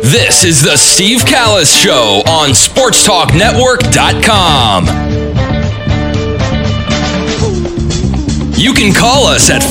This is the Steve Callis Show on SportsTalkNetwork.com. You can call us at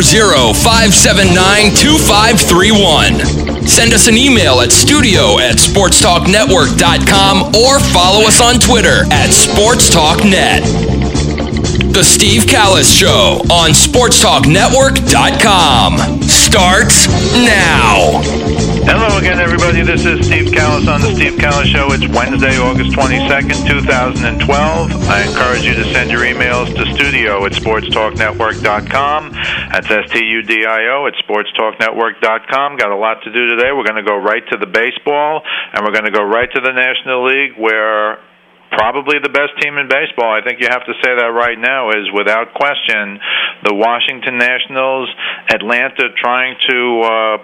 440-579-2531. Send us an email at studio@SportsTalkNetwork.com or follow us on Twitter at SportsTalkNet. The Steve Callis Show on SportsTalkNetwork.com starts now. Hello again, everybody. This is Steve Callis on the Steve Callis Show. It's Wednesday, August 22nd, 2012. I encourage you to send your emails to studio@sportstalknetwork.com. That's STUDIO at sportstalknetwork.com. Got a lot to do today. We're going to go right to the baseball, and we're going to go right to the National League, where probably the best team in baseball, I think you have to say that right now, is without question the Washington Nationals. Atlanta trying to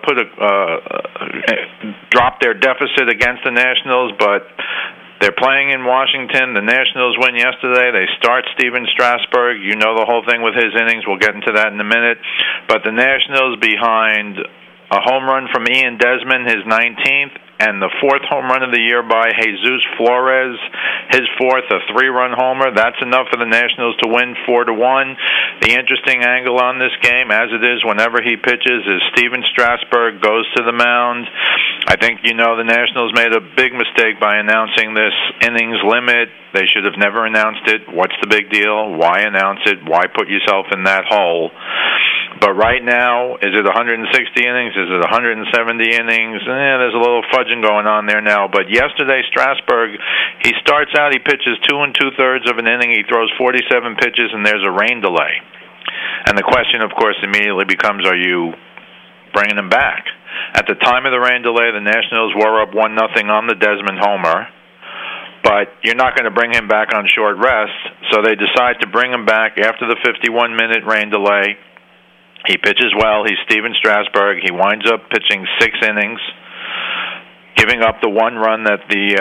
drop their deficit against the Nationals, but they're playing in Washington. The Nationals win yesterday. They start Steven Strasburg. You know the whole thing with his innings. We'll get into that in a minute. But the Nationals behind a home run from Ian Desmond, his 19th, and the fourth home run of the year by Jesus Flores, his fourth, a 3-run homer. That's enough for the Nationals to win 4-1. The interesting angle on this game, as it is whenever he pitches, is Steven Strasburg goes to the mound. I think you know the Nationals made a big mistake by announcing this innings limit. They should have never announced it. What's the big deal? Why announce it? Why put yourself in that hole? But right now, is it 160 innings? Is it 170 innings? There's a little fudging going on there now. But yesterday, Strasburg, he starts out, he pitches 2 2/3 of an inning. He throws 47 pitches, and there's a rain delay. And the question, of course, immediately becomes, are you bringing him back? At the time of the rain delay, the Nationals were up 1-0 on the Desmond homer. But you're not going to bring him back on short rest, so they decide to bring him back after the 51-minute rain delay. He pitches well. He's Steven Strasburg. He winds up pitching 6 innings, giving up the 1 run that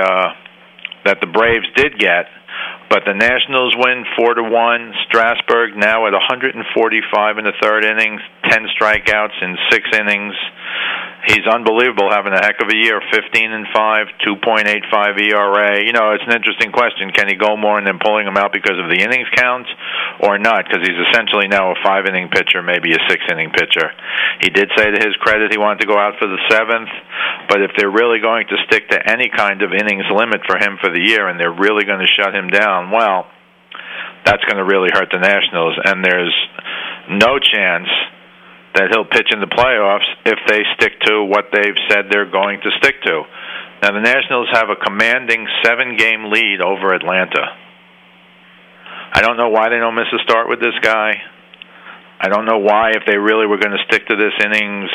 the Braves did get. But the Nationals win 4-1. Strasburg now at 145 in the 3rd innings, 10 strikeouts in 6 innings. He's unbelievable, having a heck of a year, 15-5, 2.85 ERA. You know, it's an interesting question. Can he go more and then pulling him out because of the innings count or not? Because he's essentially now a 5-inning pitcher, maybe a 6-inning pitcher. He did say to his credit he wanted to go out for the 7th, but if they're really going to stick to any kind of innings limit for him for the year and they're really going to shut him down, well, that's going to really hurt the Nationals, and there's no chance that he'll pitch in the playoffs if they stick to what they've said they're going to stick to. Now, the Nationals have a commanding 7-game lead over Atlanta. I don't know why they don't miss a start with this guy. I don't know why, if they really were going to stick to this innings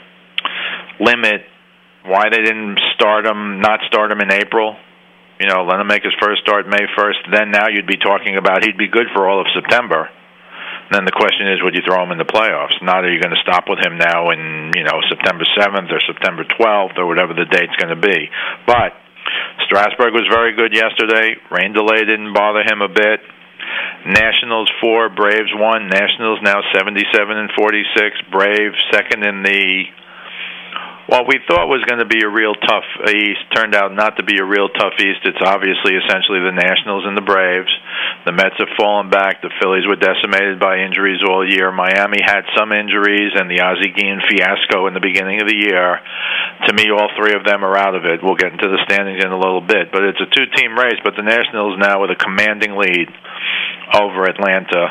limit, why they didn't not start him in April. You know, let him make his first start May 1st. Then now you'd be talking about he'd be good for all of September. Then the question is, would you throw him in the playoffs? Not are you going to stop with him now in, September 7th or September 12th or whatever the date's going to be. But Strasburg was very good yesterday. Rain delay didn't bother him a bit. Nationals 4, Braves 1. Nationals now 77-46. Braves second in the what we thought was going to be a real tough East turned out not to be a real tough East. It's obviously essentially the Nationals and the Braves. The Mets have fallen back. The Phillies were decimated by injuries all year. Miami had some injuries, and the Ozzie Guillen fiasco in the beginning of the year. To me, all 3 of them are out of it. We'll get into the standings in a little bit. But it's a 2-team race, but the Nationals now with a commanding lead over Atlanta.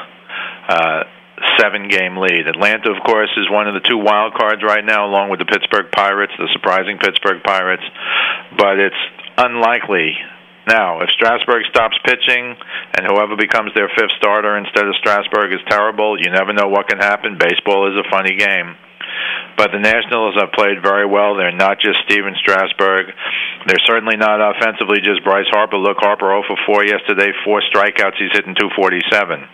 7-game lead. Atlanta, of course, is one of the 2 wild cards right now, along with the Pittsburgh Pirates, the surprising Pittsburgh Pirates. But it's unlikely. Now, if Strasburg stops pitching and whoever becomes their 5th starter instead of Strasburg is terrible, you never know what can happen. Baseball is a funny game. But the Nationals have played very well. They're not just Steven Strasburg. They're certainly not offensively just Bryce Harper. Look, Harper 0 for 4 yesterday, 4 strikeouts. He's hitting .247.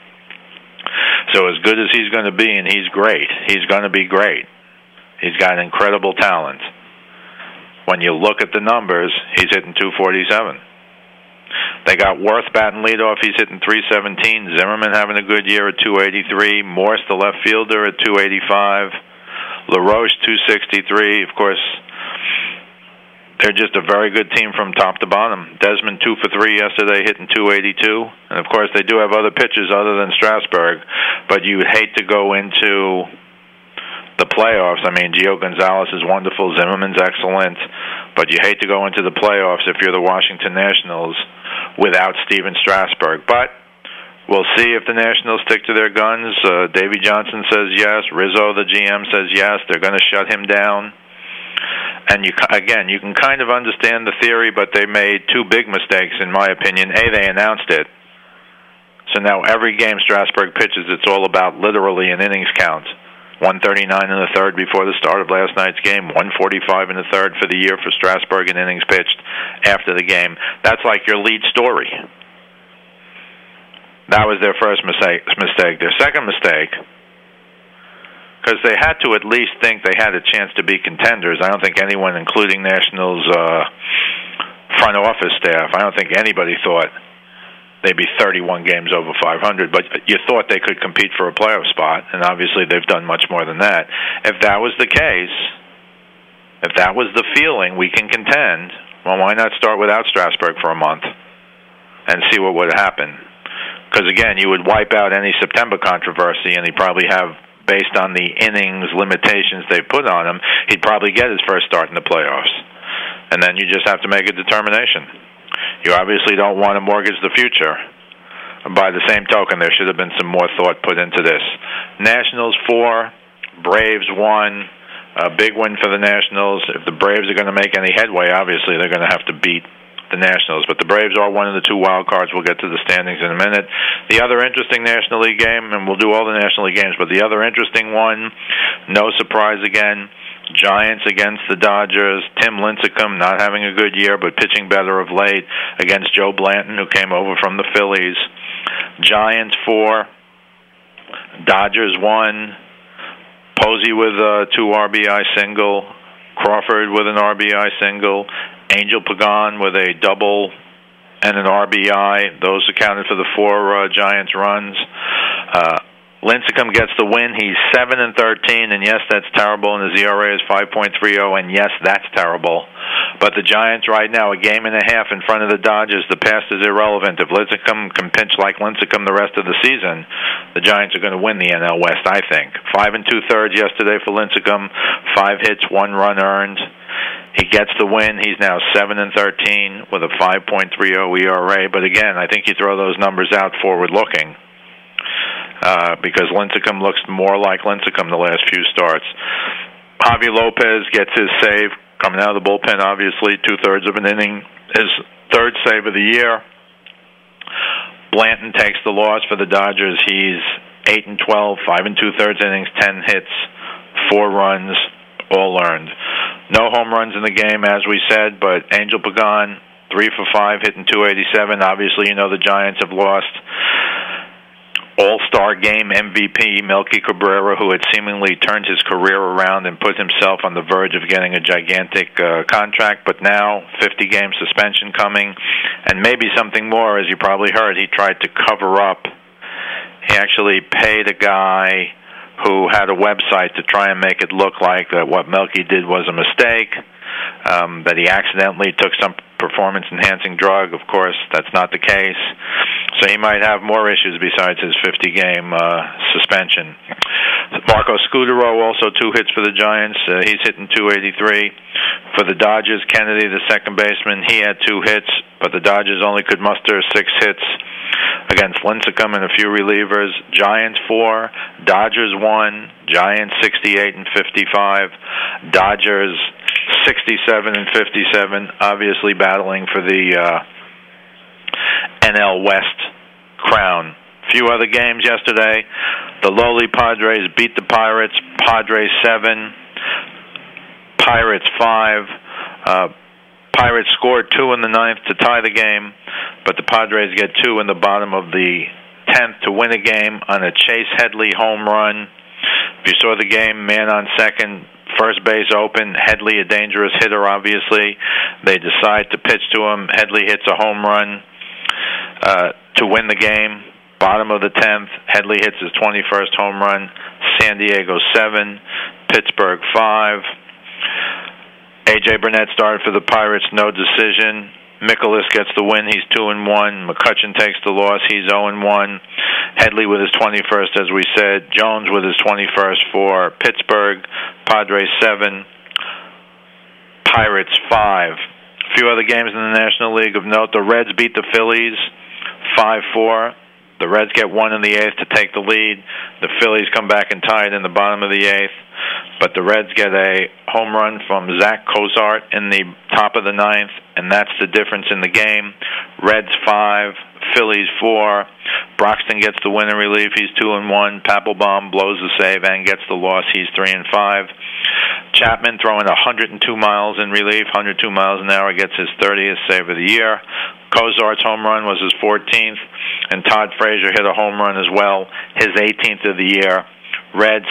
So as good as he's going to be, and he's great, he's going to be great. He's got incredible talent. When you look at the numbers, he's hitting .247. They got Worth batting leadoff. He's hitting .317. Zimmerman having a good year at .283. Morse, the left fielder, at .285. LaRoche, .263. Of course, They're just a very good team from top to bottom. Desmond 2 for 3 yesterday, hitting .282. And, of course, they do have other pitchers other than Strasburg. But you would hate to go into the playoffs. I mean, Gio Gonzalez is wonderful. Zimmerman's excellent. But you hate to go into the playoffs if you're the Washington Nationals without Steven Strasburg. But we'll see if the Nationals stick to their guns. Davey Johnson says yes. Rizzo, the GM, says yes. They're going to shut him down. And you can kind of understand the theory, but they made two big mistakes, in my opinion. They announced it. So now every game Strasburg pitches, it's all about literally an innings count. 139 in the third before the start of last night's game, 145 in the third for the year for Strasburg in innings pitched after the game. That's like your lead story. That was their first mistake. Their second mistake, because they had to at least think they had a chance to be contenders. I don't think anyone, including Nationals' front office staff, I don't think anybody thought they'd be 31 games over 500, but you thought they could compete for a playoff spot, and obviously they've done much more than that. If that was the case, if that was the feeling, we can contend, well, why not start without Strasburg for a month and see what would happen? Because, again, you would wipe out any September controversy, and he'd probably have, based on the innings limitations they put on him, he'd probably get his first start in the playoffs. And then you just have to make a determination. You obviously don't want to mortgage the future. By the same token, there should have been some more thought put into this. Nationals 4, Braves 1. A big win for the Nationals. If the Braves are going to make any headway, obviously they're going to have to beat the Nationals. But the Braves are one of the two wild cards. We'll get to the standings in a minute. The other interesting National League game, and we'll do all the National League games, but the other interesting one, no surprise again, Giants against the Dodgers. Tim Lincecum not having a good year, but pitching better of late against Joe Blanton, who came over from the Phillies. Giants 4, Dodgers 1. Posey with a 2 RBI single, Crawford with an RBI single, Angel Pagan with a double and an RBI. Those accounted for the 4 Giants runs. Lincecum gets the win. He's 7-13, and yes, that's terrible. And his ERA is 5.30, and yes, that's terrible. But the Giants right now, a game and a half in front of the Dodgers. The past is irrelevant. If Lincecum can pitch like Lincecum the rest of the season, the Giants are going to win the NL West, I think. 5 2/3 yesterday for Lincecum. 5 hits, 1 run earned. He gets the win. He's now 7-13 with a 5.30 ERA. But again, I think you throw those numbers out forward-looking. Because Lincecum looks more like Lincecum the last few starts. Javi Lopez gets his save coming out of the bullpen, obviously, 2/3 of an inning, his third save of the year. Blanton takes the loss for the Dodgers. He's 8-12, 5 2/3 innings, 10 hits, 4 runs, all earned. No home runs in the game, as we said, but Angel Pagan, 3 for 5, hitting .287. Obviously, you know the Giants have lost All-Star Game MVP Melky Cabrera, who had seemingly turned his career around and put himself on the verge of getting a gigantic contract, but now 50-game suspension coming, and maybe something more. As you probably heard, he tried to cover up. He actually paid a guy who had a website to try and make it look like what Melky did was a mistake, that he accidentally took some performance-enhancing drug. Of course, that's not the case. So he might have more issues besides his 50-game suspension. Marco Scudero, also 2 hits for the Giants. He's hitting .283. For the Dodgers, Kennedy, the second baseman, he had 2 hits, but the Dodgers only could muster 6 hits against Lincecum and a few relievers. Giants 4, Dodgers 1, Giants 68-55, Dodgers 67-57, obviously battling for the NL West crown. Few other games yesterday. The lowly Padres beat the Pirates. Padres 7, Pirates 5. Pirates scored 2 in the 9th to tie the game, but the Padres get 2 in the bottom of the 10th to win a game on a Chase Headley home run. If you saw the game, man on second, first base open. Headley, a dangerous hitter, obviously. They decide to pitch to him. Headley hits a home run to win the game. Bottom of the 10th, Headley hits his 21st home run. San Diego 7, Pittsburgh 5. A.J. Burnett started for the Pirates, no decision. Mikolas gets the win, he's 2-1. McCutchen takes the loss, he's 0-1. Headley with his 21st, as we said. Jones with his 21st for Pittsburgh. Padres 7, Pirates 5. A few other games in the National League of note. The Reds beat the Phillies 5-4. The Reds get 1 in the 8th to take the lead. The Phillies come back and tie it in the bottom of the 8th. But the Reds get a home run from Zach Cozart in the top of the 9th, and that's the difference in the game. Reds 5, Phillies 4. Broxton gets the win in relief. He's 2-1. Papelbon blows the save and gets the loss. He's 3-5. Chapman throwing 102 miles in relief, 102 miles an hour, gets his 30th save of the year. Cozart's home run was his 14th, and Todd Frazier hit a home run as well, his 18th of the year. Reds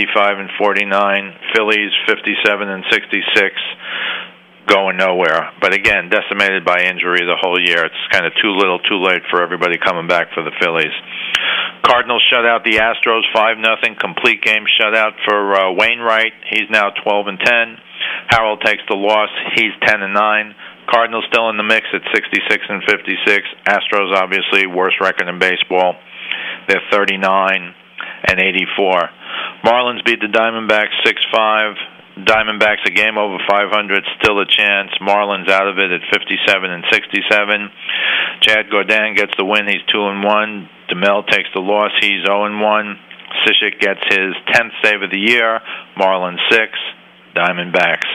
75-49, Phillies 57-66, going nowhere. But again, decimated by injury the whole year. It's kind of too little, too late for everybody coming back for the Phillies. Cardinals shut out the Astros 5-0, complete game shutout for Wainwright. He's now 12-10. Harold takes the loss. He's 10-9. Cardinals still in the mix at 66-56. Astros obviously worst record in baseball. They're 39-84. Marlins beat the Diamondbacks 6-5. Diamondbacks a game over 500, still a chance. Marlins out of it at 57-67. Chad Gaudin gets the win. He's 2-1. DeMel takes the loss. He's 0-1. Cishek gets his 10th save of the year. Marlins 6, Diamondbacks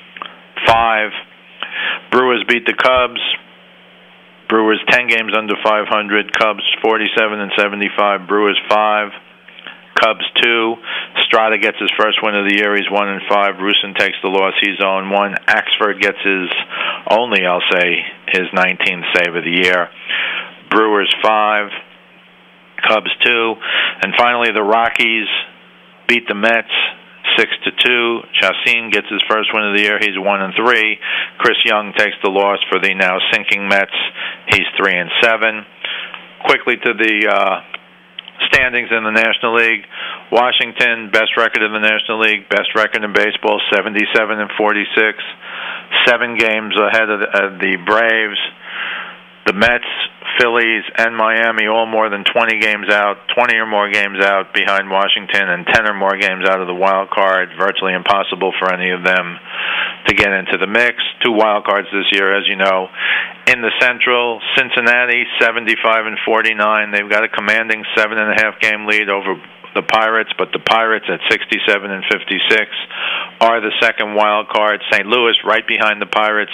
5. Brewers beat the Cubs. Brewers 10 games under 500. Cubs 47-75. Brewers 5. Cubs 2. Strada gets his first win of the year. He's 1-5. Rusin takes the loss. He's 0-1. Axford gets his only, I'll say, his 19th save of the year. Brewers 5. Cubs 2. And finally, the Rockies beat the Mets 6-2. Chacin gets his first win of the year. He's 1-3. Chris Young takes the loss for the now sinking Mets. He's 3-7. Quickly to the standings in the National League. Washington, best record in the National League, best record in baseball, 77-46. 7 games ahead of the Braves. The Mets, Phillies, and Miami all more than 20 games out, 20 or more games out behind Washington, and 10 or more games out of the wild card. Virtually impossible for any of them to get into the mix. 2 wild cards this year, as you know. In the Central, Cincinnati 75-49. They've got a commanding 7.5 game lead over the Pirates, but the Pirates at 67-56 are the second wild card. St. Louis right behind the Pirates,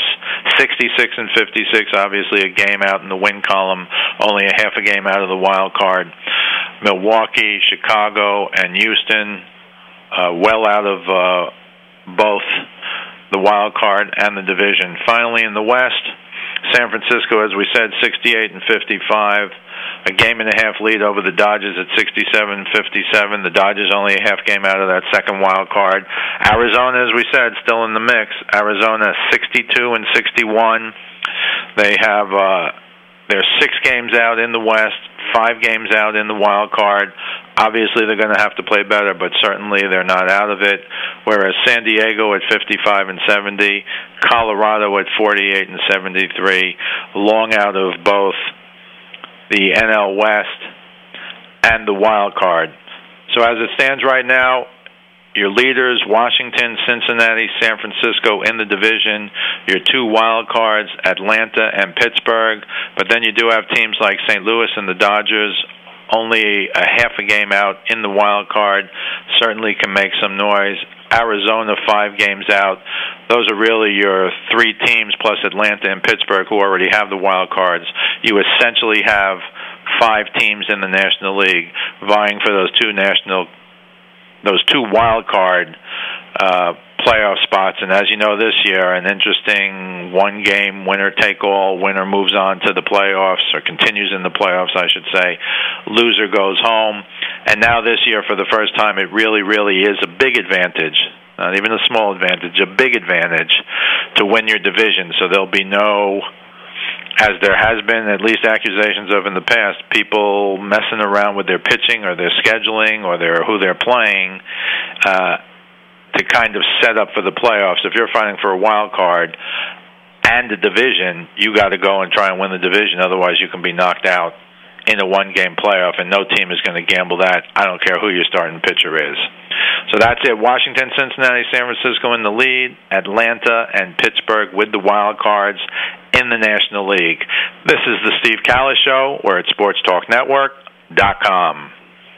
66-56. Obviously a game out in the win column, only a half a game out of the wild card. Milwaukee, Chicago, and Houston well out of both the wild card and the division. Finally, in the West, San Francisco, as we said, 68-55. A game and a half lead over the Dodgers at 67-57. The Dodgers only a half game out of that second wild card. Arizona, as we said, still in the mix. Arizona 62-61. They have they're 6 games out in the West, 5 games out in the wild card. Obviously, they're going to have to play better, but certainly they're not out of it. Whereas San Diego at 55-70, Colorado at 48-73, long out of both the NL West and the wild card. So as it stands right now, your leaders, Washington, Cincinnati, San Francisco in the division. Your 2 wild cards, Atlanta and Pittsburgh. But then you do have teams like St. Louis and the Dodgers, only a half a game out in the wild card, certainly can make some noise. Arizona 5 games out. Those are really your 3 teams plus Atlanta and Pittsburgh who already have the wild cards. You essentially have 5 teams in the National League vying for those 2 wild card playoff spots. And as you know, this year, an interesting 1-game winner-take-all. Winner moves on to the playoffs, or continues in the playoffs, I should say. Loser goes home. And now this year, for the first time, it really, really is a big advantage, not even a small advantage, a big advantage to win your division. So there'll be no, as there has been at least accusations of in the past, people messing around with their pitching or their scheduling or who they're playing. to kind of set up for the playoffs. If you're fighting for a wild card and the division, you got to go and try and win the division. Otherwise, you can be knocked out in a one-game playoff, and no team is going to gamble that. I don't care who your starting pitcher is. So that's it. Washington, Cincinnati, San Francisco in the lead. Atlanta and Pittsburgh with the wild cards in the National League. This is the Steve Callis Show. We're at SportsTalkNetwork.com.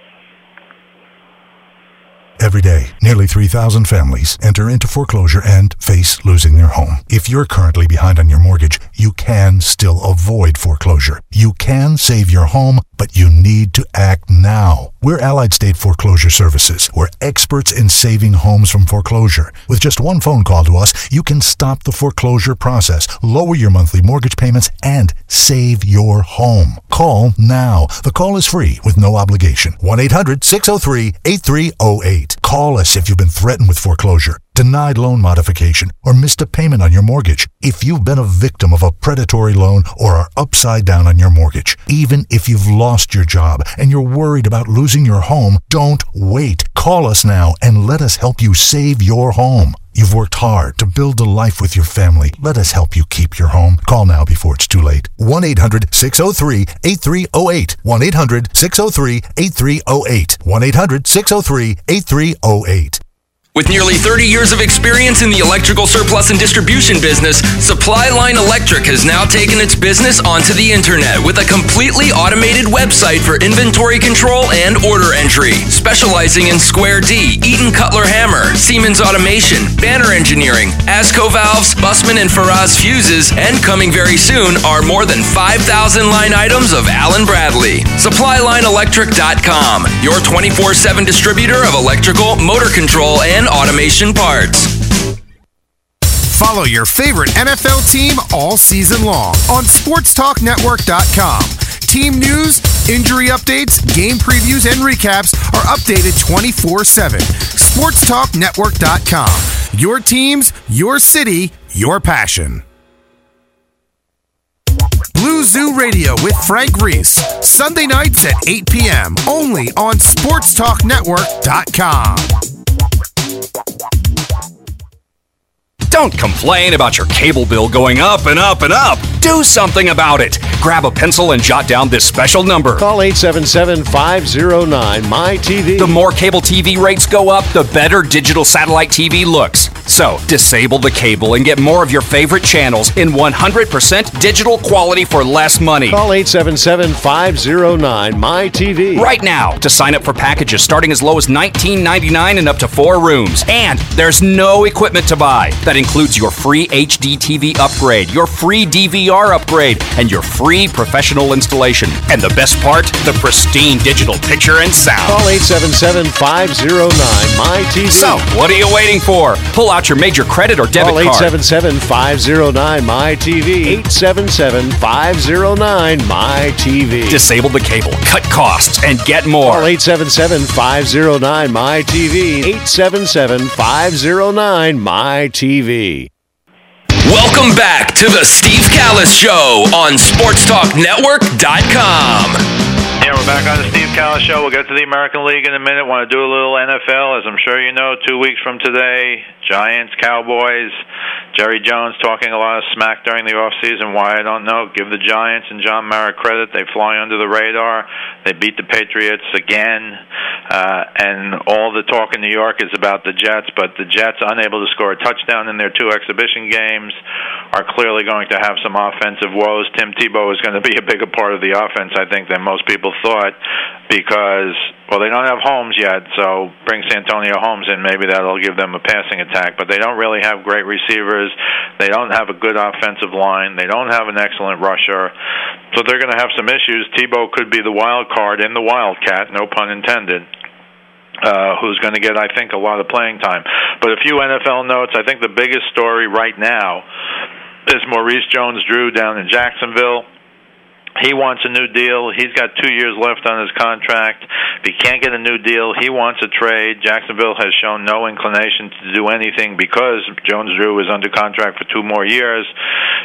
Every day, nearly 3,000 families enter into foreclosure and face losing their home. If you're currently behind on your mortgage, you can still avoid foreclosure. You can save your home, but you need to act now. We're Allied State Foreclosure Services. We're experts in saving homes from foreclosure. With just one phone call to us, you can stop the foreclosure process, lower your monthly mortgage payments, and save your home. Call now. The call is free with no obligation. 1-800-603-8308. Call us if you've been threatened with foreclosure, denied loan modification, or missed a payment on your mortgage. If you've been a victim of a predatory loan or are upside down on your mortgage, even if you've lost your job and you're worried about losing your home, don't wait. Call us now and let us help you save your home. You've worked hard to build a life with your family. Let us help you keep your home. Call now before it's too late. 1-800-603-8308. 1-800-603-8308. 1-800-603-8308. With nearly 30 years of experience in the electrical surplus and distribution business, Supply Line Electric has now taken its business onto the internet with a completely automated website for inventory control and order entry. Specializing in Square D, Eaton Cutler Hammer, Siemens Automation, Banner Engineering, ASCO Valves, Bussman and Faraz Fuses, and coming very soon are more than 5,000 line items of Allen Bradley. SupplyLineElectric.com, your 24/7 distributor of electrical, motor control, and automation parts. Follow your favorite NFL team all season long on SportsTalkNetwork.com. Team news, injury updates, game previews, and recaps are updated 24/7. SportsTalkNetwork.com. Your teams, your city, your passion. Blue Zoo Radio with Frank Reese. Sunday nights at 8 p.m. only on SportsTalkNetwork.com. Don't complain about your cable bill going up and up and up. Do something about it. Grab a pencil and jot down this special number. Call 877-509-MY-TV. The more cable TV rates go up, the better digital satellite TV looks. So, disable the cable and get more of your favorite channels in 100% digital quality for less money. Call 877-509-MY-TV. Right now to sign up for packages starting as low as $19.99 and up to 4 rooms. And there's no equipment to buy. That includes your free HD TV upgrade, your free DVR upgrade, and your free professional installation. And the best part, the pristine digital picture and sound. Call 877-509-MY-TV. So, what are you waiting for? Pull out your major credit or debit card. Call 877-509-MY-TV. 877-509-MY-TV. Disable the cable, cut costs, and get more. Call 877-509-MY-TV. 877-509-MY-TV. Welcome back to the Steve Callis Show on SportsTalkNetwork.com. Yeah, we're back on the Steve Callis Show. We'll get to the American League in a minute. Want to do a little NFL. As I'm sure you know, 2 weeks from today, Giants, Cowboys. Jerry Jones talking a lot of smack during the offseason. Why, I don't know. Give the Giants and John Mara credit. They fly under the radar. They beat the Patriots again. And all the talk in New York is about the Jets, but the Jets, unable to score a touchdown in their 2 exhibition games, are clearly going to have some offensive woes. Tim Tebow is going to be a bigger part of the offense, I think, than most people thought, because, well, they don't have Holmes yet, so bring Santonio Holmes in. Maybe that'll give them a passing attack, but they don't really have great receivers. They don't have a good offensive line. They don't have an excellent rusher, so they're going to have some issues. Tebow could be the wild card in the Wildcat, no pun intended, who's going to get, I think, a lot of playing time. But a few NFL notes. I think the biggest story right now is Maurice Jones-Drew down in Jacksonville. He wants a new deal. He's got 2 years left on his contract. If he can't get a new deal, he wants a trade. Jacksonville has shown no inclination to do anything because Jones-Drew is under contract for 2 more years.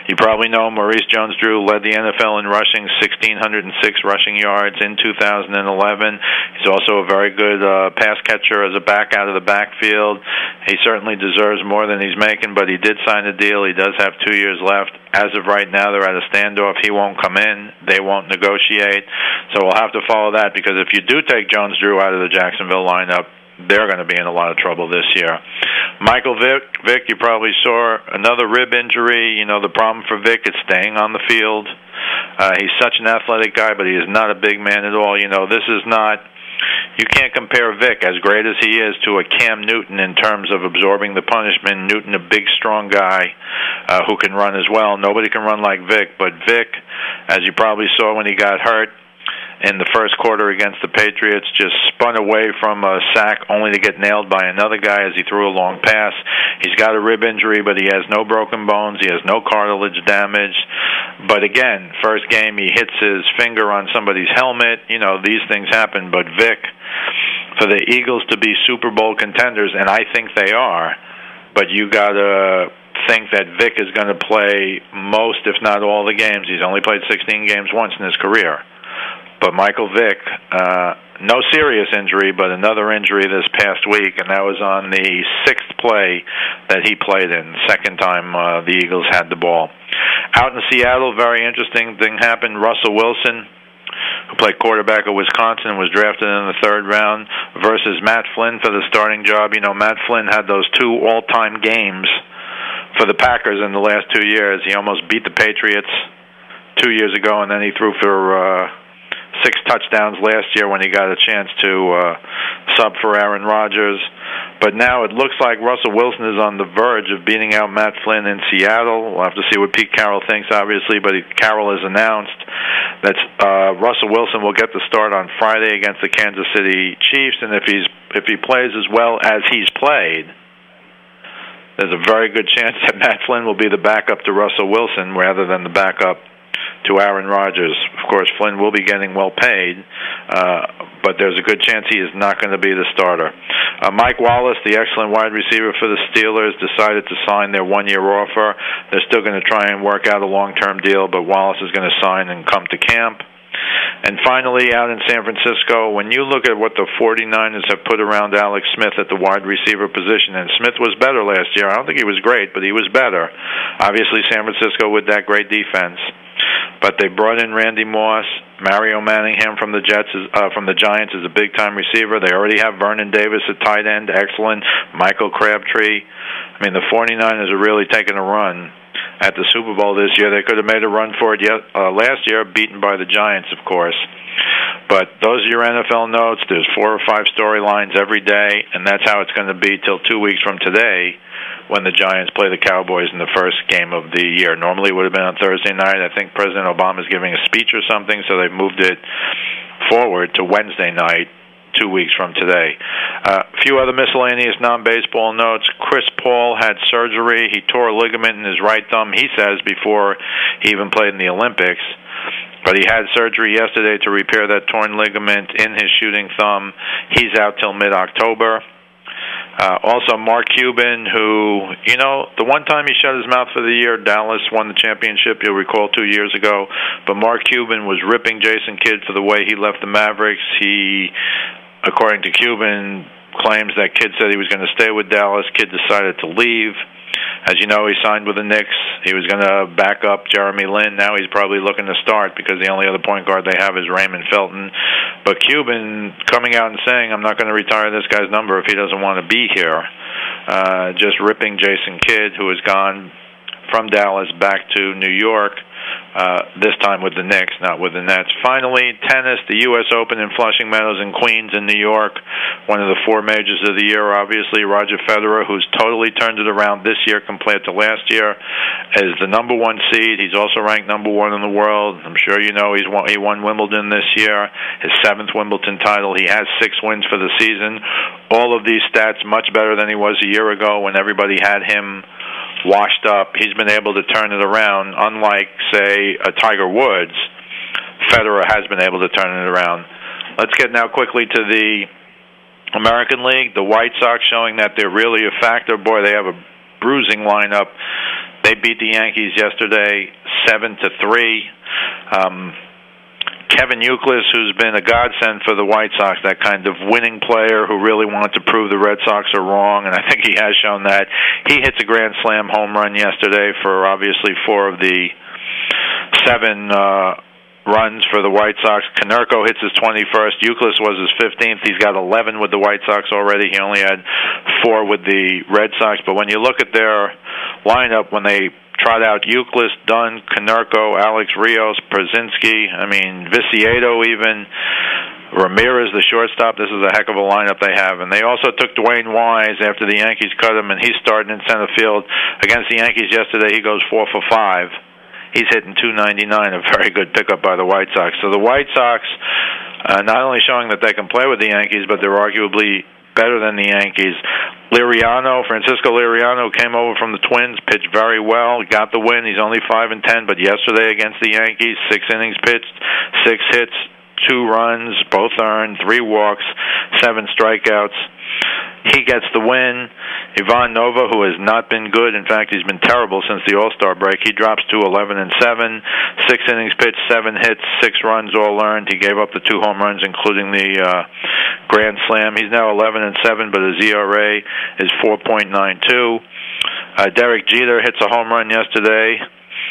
You probably know Maurice Jones-Drew led the NFL in rushing, 1,606 rushing yards in 2011. He's also a very good pass catcher as a back out of the backfield. He certainly deserves more than he's making, but he did sign a deal. He does have 2 years left. As of right now, they're at a standoff. He won't come in. They won't negotiate. So we'll have to follow that, because if you do take Jones-Drew out of the Jacksonville lineup, they're going to be in a lot of trouble this year. Michael Vick, you probably saw another rib injury. You know, the problem for Vick is staying on the field. He's such an athletic guy, but he is not a big man at all. You know, this is not... You can't compare Vick, as great as he is, to a Cam Newton in terms of absorbing the punishment. Newton, a big, strong guy who can run as well. Nobody can run like Vick, but Vick, as you probably saw when he got hurt in the first quarter against the Patriots, just spun away from a sack only to get nailed by another guy as he threw a long pass. He's got a rib injury, but he has no broken bones. He has no cartilage damage. But again, first game he hits his finger on somebody's helmet. You know, these things happen. But Vick, for the Eagles to be Super Bowl contenders, and I think they are, but you got to think that Vick is going to play most, if not all, the games. He's only played 16 games once in his career. But Michael Vick, no serious injury, but another injury this past week, and that was on the sixth play that he played in, the second time the Eagles had the ball. Out in Seattle, very interesting thing happened. Russell Wilson, who played quarterback at Wisconsin, was drafted in the third round, versus Matt Flynn for the starting job. You know, Matt Flynn had those 2 all-time games for the Packers in the last 2 years. He almost beat the Patriots 2 years ago, and then he threw for 6 touchdowns last year when he got a chance to sub for Aaron Rodgers. But now it looks like Russell Wilson is on the verge of beating out Matt Flynn in Seattle. We'll have to see what Pete Carroll thinks, obviously, but Carroll has announced that Russell Wilson will get the start on Friday against the Kansas City Chiefs, and if he plays as well as he's played, there's a very good chance that Matt Flynn will be the backup to Russell Wilson rather than the backup to Aaron Rodgers. Of course, Flynn will be getting well paid, but there's a good chance he is not going to be the starter. Mike Wallace, the excellent wide receiver for the Steelers, decided to sign their 1-year offer. They're still going to try and work out a long-term deal, but Wallace is going to sign and come to camp. And finally, out in San Francisco, when you look at what the 49ers have put around Alex Smith at the wide receiver position, and Smith was better last year. I don't think he was great, but he was better. Obviously, San Francisco with that great defense. But they brought in Randy Moss. Mario Manningham from the Giants is a big-time receiver. They already have Vernon Davis at tight end, excellent. Michael Crabtree. I mean, the 49ers are really taking a run at the Super Bowl this year. They could have made a run for it last year, beaten by the Giants, of course. But those are your NFL notes. There's 4 or 5 storylines every day, and that's how it's going to be till 2 weeks from today, when the Giants play the Cowboys in the first game of the year. Normally it would have been on Thursday night. I think President Obama is giving a speech or something, so they've moved it forward to Wednesday night, 2 weeks from today. A few other miscellaneous non-baseball notes. Chris Paul had surgery. He tore a ligament in his right thumb, he says, before he even played in the Olympics. But he had surgery yesterday to repair that torn ligament in his shooting thumb. He's out till mid-October. Also, Mark Cuban, who, you know, the one time he shut his mouth for the year, Dallas won the championship, you'll recall, 2 years ago. But Mark Cuban was ripping Jason Kidd for the way he left the Mavericks. He, according to Cuban, claims that Kidd said he was going to stay with Dallas. Kidd decided to leave. As you know, he signed with the Knicks. He was going to back up Jeremy Lin. Now he's probably looking to start because the only other point guard they have is Raymond Felton. But Cuban coming out and saying, I'm not going to retire this guy's number if he doesn't want to be here. Just ripping Jason Kidd, who has gone from Dallas back to New York, this time with the Knicks, not with the Nets. Finally, tennis, the U.S. Open in Flushing Meadows in Queens in New York, one of the 4 majors of the year, obviously. Roger Federer, who's totally turned it around this year compared to last year, is the number 1 seed. He's also ranked number 1 in the world. I'm sure you know he won Wimbledon this year, his 7th Wimbledon title. He has 6 wins for the season. All of these stats much better than he was a year ago when everybody had him washed up. He's been able to turn it around. Unlike, say, a Tiger Woods, Federer has been able to turn it around. Let's get now quickly to the American League. The White Sox showing that they're really a factor. Boy, they have a bruising lineup. They beat the Yankees yesterday 7-3. Kevin Youkilis, who's been a godsend for the White Sox, that kind of winning player who really wanted to prove the Red Sox are wrong, and I think he has shown that. He hits a grand slam home run yesterday for obviously 4 of the 7 runs for the White Sox. Konerko hits his 21st. Youkilis was his 15th. He's got 11 with the White Sox already. He only had 4 with the Red Sox. But when you look at their lineup, when they trot out Youkilis, Dunn, Konerko, Alex Rios, Przinsky, Viciedo even, Ramirez, the shortstop. This is a heck of a lineup they have. And they also took Dwayne Wise after the Yankees cut him, and he's starting in center field. Against the Yankees yesterday, he goes 4 for 5. He's hitting .299, a very good pickup by the White Sox. So the White Sox, not only showing that they can play with the Yankees, but they're arguably better than the Yankees. Francisco Liriano came over from the Twins, pitched very well, got the win. He's only 5-10, but yesterday against the Yankees, 6 innings pitched, 6 hits, 2 runs, both earned, 3 walks, 7 strikeouts. He gets the win. Ivan Nova, who has not been good, in fact, he's been terrible since the All-Star break, he drops to 11-7, 6 innings pitched, 7 hits, 6 runs all earned. He gave up the 2 home runs, including the grand slam. He's now 11-7, but his ERA is 4.92. Derek Jeter hits a home run yesterday,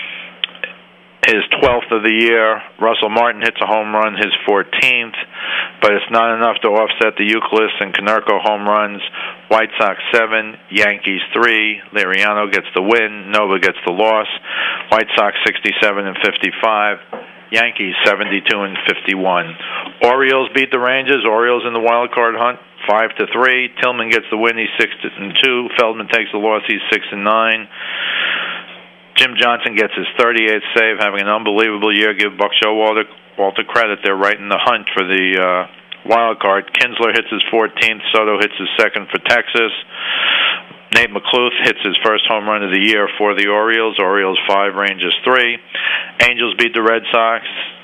his 12th of the year. Russell Martin hits a home run, his 14th, but it's not enough to offset the Youkilis and Konerko home runs. White Sox 7, Yankees 3. Liriano gets the win, Nova gets the loss. White Sox 67-55. Yankees 72-51. Orioles beat the Rangers. Orioles in the wild card hunt 5-3. Tillman gets the win. He's 6-2. Feldman takes the loss. He's 6-9. Jim Johnson gets his 38th save, having an unbelievable year. Give Buck Showalter credit. They're right in the hunt for the wild card. Kinsler hits his 14th. Soto hits his 2nd for Texas. Nate McCluth hits his first home run of the year for the Orioles. Orioles 5, Rangers 3. Angels beat the Red Sox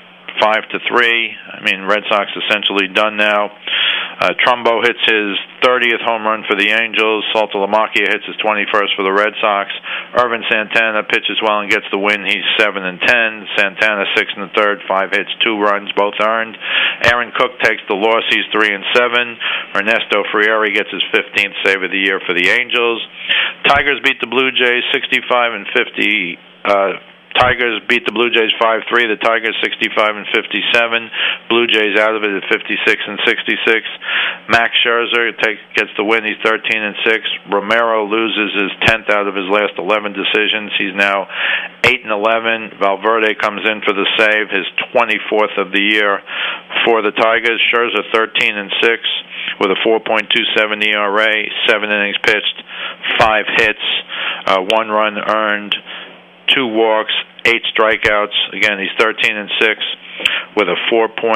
5-3. Red Sox essentially done now. Trumbo hits his 30th home run for the Angels. Saltalamacchia hits his 21st for the Red Sox. Irvin Santana pitches well and gets the win. He's 7-10. Santana 6 1/3, 5 hits, 2 runs, both earned. Aaron Cook takes the loss. He's 3-7. Ernesto Frieri gets his 15th save of the year for the Angels. Tigers beat the Blue Jays 65-50. Tigers beat the Blue Jays 5-3. The Tigers 65-57. Blue Jays out of it at 56-66. Max Scherzer gets the win. He's 13-6. Romero loses his 10th out of his last 11 decisions. He's now 8-11. Valverde comes in for the save, his 24th of the year for the Tigers. Scherzer 13-6 with a 4.27 ERA, 7 innings pitched, 5 hits, 1 run earned, 2 walks, 8 strikeouts. Again, he's 13-6 with a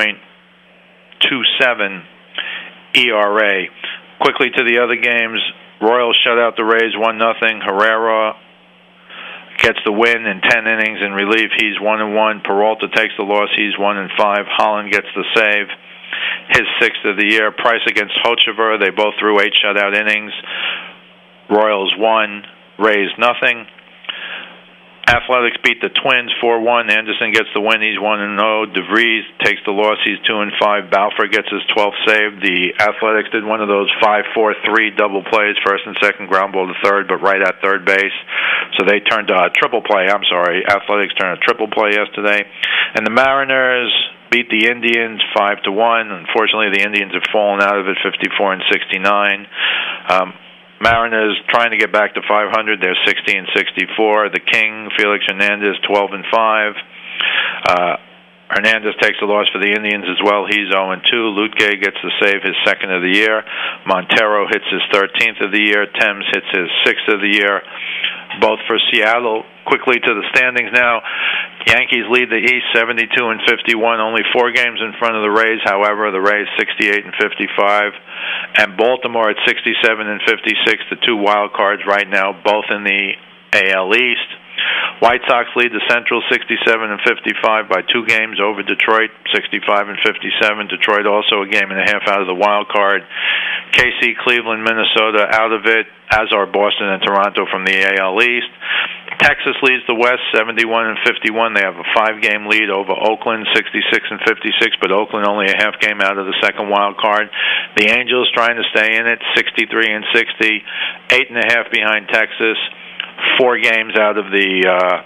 4.27 ERA. Quickly to the other games. Royals shut out the Rays 1-0. Herrera gets the win in 10 innings in relief. He's 1-1. Peralta takes the loss. He's 1-5. Holland gets the save, his 6th of the year. Price against Hochevar. They both threw 8 shutout innings. Royals 1, Rays 0. Athletics beat the Twins 4-1. Anderson gets the win. He's 1-0. DeVries takes the loss. He's 2-5. Balfour gets his 12th save. The Athletics did one of those 5-4-3 double plays, first and second, ground ball to third, but right at third base. So they turned a triple play. Athletics turned a triple play yesterday. And the Mariners beat the Indians 5-1. Unfortunately, the Indians have fallen out of it 54-69. Mariners trying to get back to 500. They're 60-64. The King, Felix Hernandez, 12-5. Hernandez takes the loss for the Indians as well. He's 0-2. Lutke gets the save, his 2nd of the year. Montero hits his 13th of the year. Thames hits his 6th of the year. Both for Seattle. Quickly to the standings now. Yankees lead the East 72-51. Only 4 games in front of the Rays. However, the Rays 68-55. And Baltimore at 67-56. The 2 wild cards right now, both in the AL East. White Sox lead the Central 67-55 by 2 games over Detroit, 65-57. Detroit also a game and a half out of the wild card. KC, Cleveland, Minnesota out of it, as are Boston and Toronto from the AL East. Texas leads the West 71-51. They have a 5-game lead over Oakland, 66-56, but Oakland only a half game out of the second wild card. The Angels trying to stay in it, 63-60, 8.5 behind Texas, 4 games out of the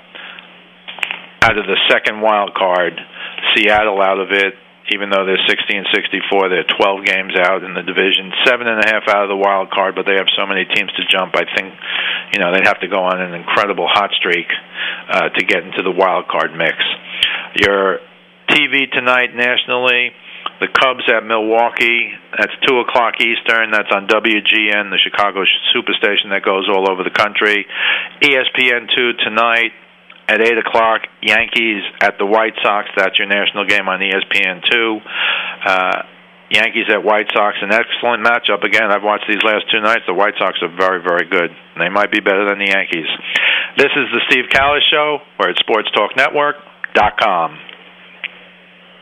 second wild card. Seattle out of it. Even though they're 60-64, they're 12 games out in the division, 7.5 out of the wild card, but they have so many teams to jump. I think, they'd have to go on an incredible hot streak to get into the wild card mix. Your TV tonight nationally, the Cubs at Milwaukee. That's 2:00 Eastern. That's on WGN, the Chicago Superstation that goes all over the country. ESPN2 tonight. At 8 o'clock, Yankees at the White Sox. That's your national game on ESPN2. Yankees at White Sox, an excellent matchup. Again, I've watched these last 2 nights. The White Sox are very, very good. They might be better than the Yankees. This is the Steve Callis Show. We're at SportsTalkNetwork.com.